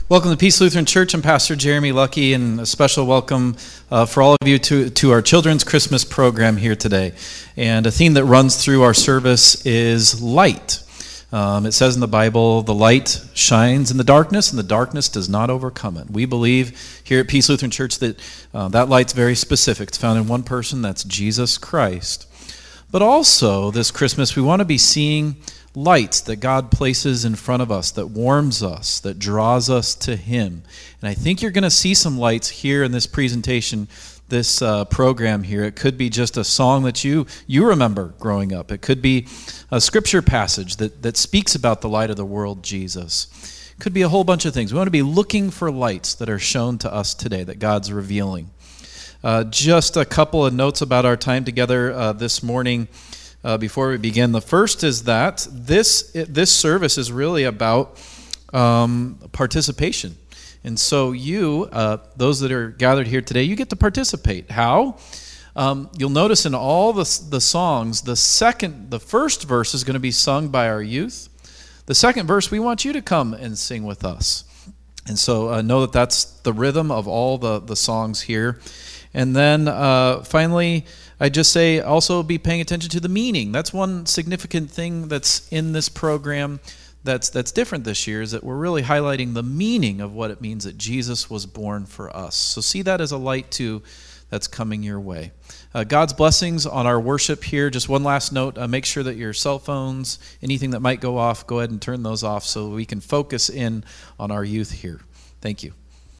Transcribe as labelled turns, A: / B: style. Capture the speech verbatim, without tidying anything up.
A: Welcome to Peace Lutheran Church. I'm Pastor Jeremy Lucky, and a special welcome uh, for all of you to, to our Children's Christmas program here today. And a theme that runs through our service is light. Um, it says in the Bible, the light shines in the darkness, and the darkness does not overcome it. We believe here at Peace Lutheran Church that uh, that light's very specific. It's found in one person, that's Jesus Christ. But also, this Christmas, we want to be seeing lights that God places in front of us, that warms us, that draws us to Him. And I think you're going to see some lights here in this presentation, this uh, program here. It could be just a song that you you remember growing up. It could be a scripture passage that, that speaks about the light of the world, Jesus. It could be a whole bunch of things. We want to be looking for lights that are shown to us today, that God's revealing. Uh, just a couple of notes about our time together uh, this morning. Uh, before we begin, the first is that this this service is really about um, participation, and so you, uh, those that are gathered here today, you get to participate. How? Um, you'll notice in all the the songs, the second, the first verse is going to be sung by our youth. The second verse, we want you to come and sing with us, and so uh, know that that's the rhythm of all the the songs here. And then uh, finally, I just say also be paying attention to the meaning. That's one significant thing that's in this program that's that's different this year, is that we're really highlighting the meaning of what it means that Jesus was born for us. So see that as a light too that's coming your way. Uh, God's blessings on our worship here. Just one last note, uh, make sure that your cell phones, anything that might go off, go ahead and turn those off so we can focus in on our youth here. Thank you.